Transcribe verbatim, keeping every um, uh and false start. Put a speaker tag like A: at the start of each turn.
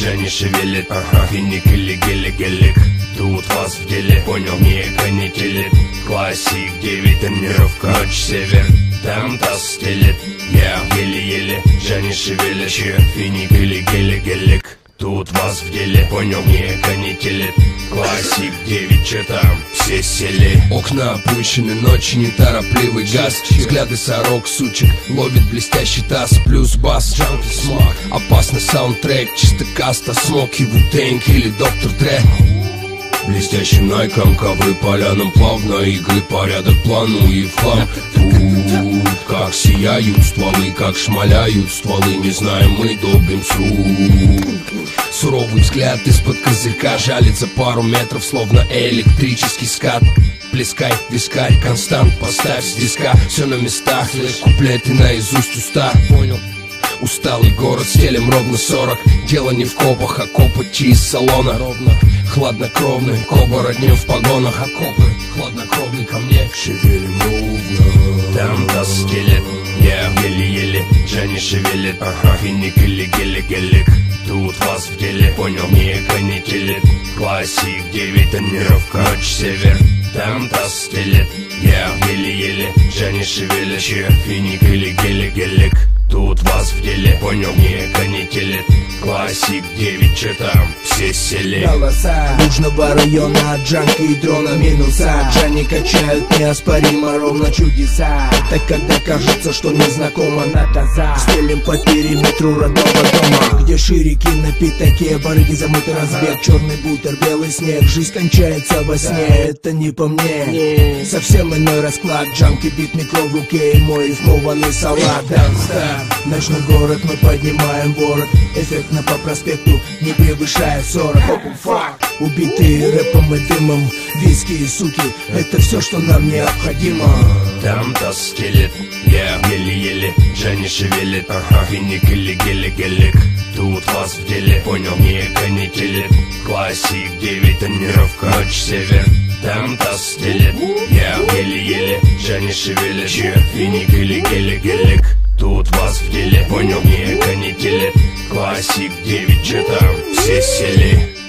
A: Джани шевелит, ага, финик или гелик-гелик. Тут вас в деле, понял, не канителит. Классик девять, тренировка, ночь север. Там таз стелет, я еле-еле. Джани шевелит, че, финик или гелик-гелик. Тут вас в деле, понял, не канителит. Классик девять, че там, все сели.
B: Окна опущены, ночи, неторопливый газ. Взгляды сорок, сучек, ловит блестящий таз. Плюс бас, джанки, смак. Опасный саундтрек, чисто каста, смок и вутенг или доктор Дре. Блестящим найком, ковры полянам плавно. Игры, порядок, плану и в хлам. Тут как сияют стволы, как шмаляют стволы. Не знаем, мы долбим с рук. Суровый взгляд из-под козырька жалит за пару метров, словно электрический скат. Плескай, вискарь, констант, поставь с диска. Все на местах, лишь куплеты наизусть уста. Понял? Усталый город, стелем ровно сорок. Дело не в копах, а копоть из салона. Ровно, хладнокровный, коба роднем в погонах. Окопы, хладнокровный ко мне. Шевелим ровно.
A: Там таз стелет, я еле-еле. Джани шевелит, ага, финик или гелик-гелик. Тут вас в деле, понял, не канителит. Классик девять, тренировка, ночь север. Там таз стелет, я еле-еле. Джани шевелит, че, финик или гелик-гелик. Тут вас в деле, понял, не канителит. Классик девять, че там, все сели.
C: Голоса Южного района, джанки и дрона минуса. Джани качают неоспоримо ровно чудеса. Так когда кажется, что незнакома на таза. Стелим по периметру родного дома, где ширики на пятаке, барыги замытый разбег. Черный бутер, белый снег, жизнь кончается во сне. Это не по мне, совсем иной расклад. Джанки, бит, микро в руке и мой рифмованный салат. Ночной город, мы поднимаем ворот. Эффектно по проспекту, не превышая сорок. Убитые рэпом и дымом, виски и суки, это все, что нам необходимо.
A: Там таз стелет, я еле-еле. Джани шевелит, ага, финик или гелик-гелик. Тут вас в деле, понял, не канителит. Классик девять, тренировка, ночь север. Там таз стелет, я еле-еле. Джани шевелит, че, финик или гелик-гелик. Тут вас в деле, понял, не канителит. Классик девять, че там, все сели.